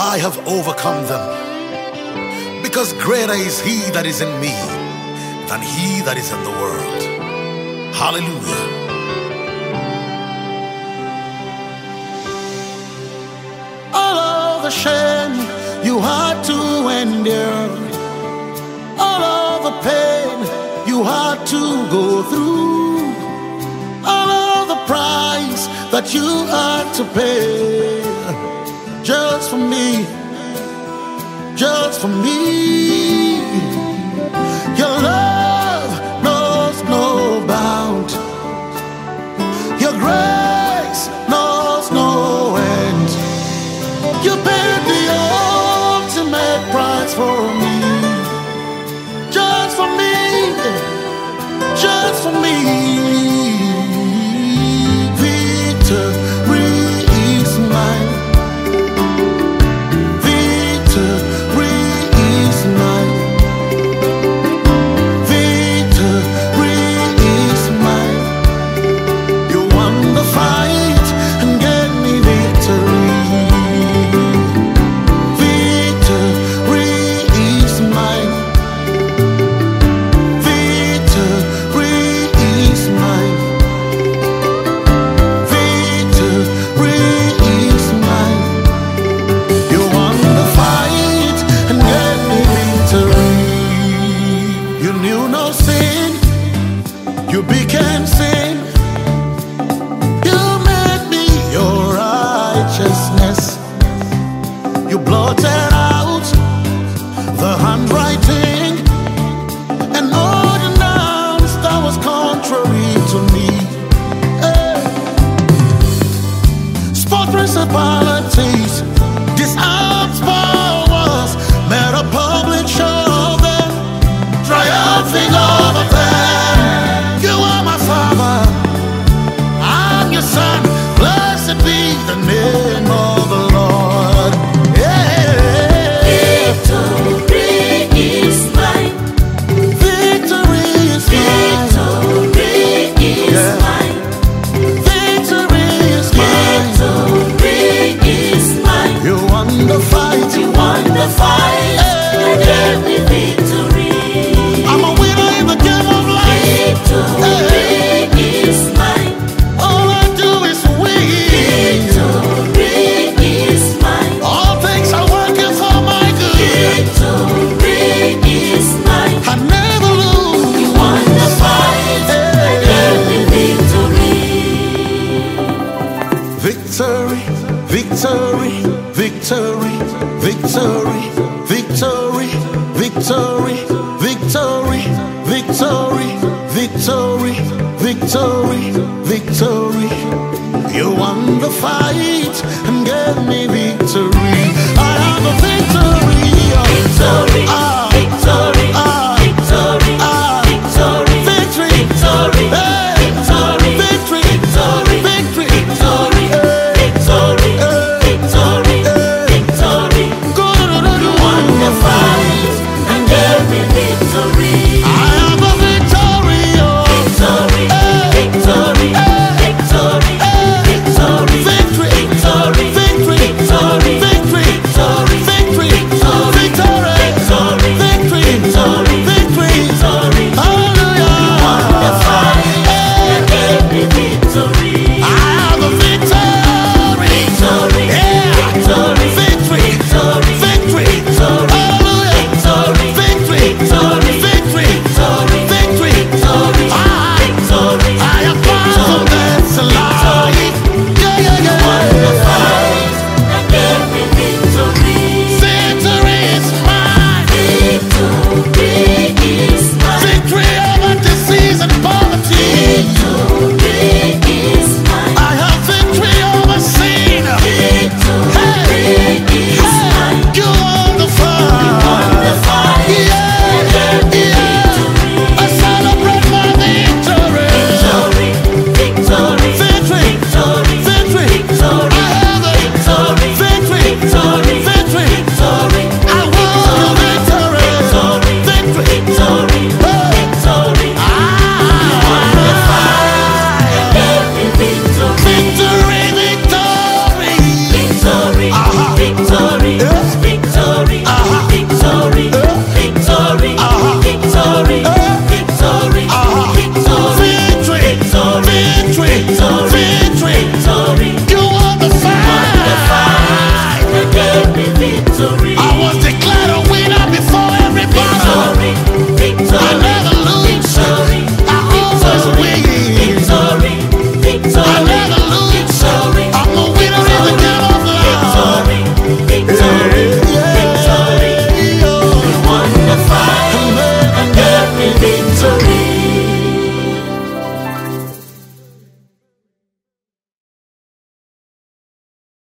I have overcome them, because greater is he that is in me than he that is in the world. Hallelujah. All of the shame you had to endure, all of the pain you had to go through, all of the price that you had to pay, just for me, just for me. Your love knows no bound, your grace knows no end. You paid the ultimate price for me, just for me, just for me. Victory is mine, victory is mine, victory is mine. You won the fight and gave me victory. You became sin, you made me your righteousness. You blotted out the handwriting and ordinance that was contrary to me. Spoke principalities, disarmed powers, made a public show of them, triumphing over them. I'm your son, blessed be the name of the Lord. Yeah. Victory is mine. Victory is mine. Victory is mine. Victory is mine. Victory is mine. You won the fight. You won the fight. You gave me victory. I'm a winner in the game of life. Victory is mine. All I do is win. Victory is mine. All things are working for my good. Victory is mine. I never lose. You won the fight. You gave me victory. Victory, victory, victory, victory, victory, victory, victory, victory, victory, victory, victory. You won the fight and gave me victory. I have a victory. Victory, victory, victory, victory, victory, victory, hey, victory, victory, victory, victory, victory, hey, victory, victory, hey. victory. You won the fight and gave me victory. I have a victory. Victory, victory, victory, victory, Victory, victory, victory, victory, victory, victory, victory, victory, victory, victory, glory.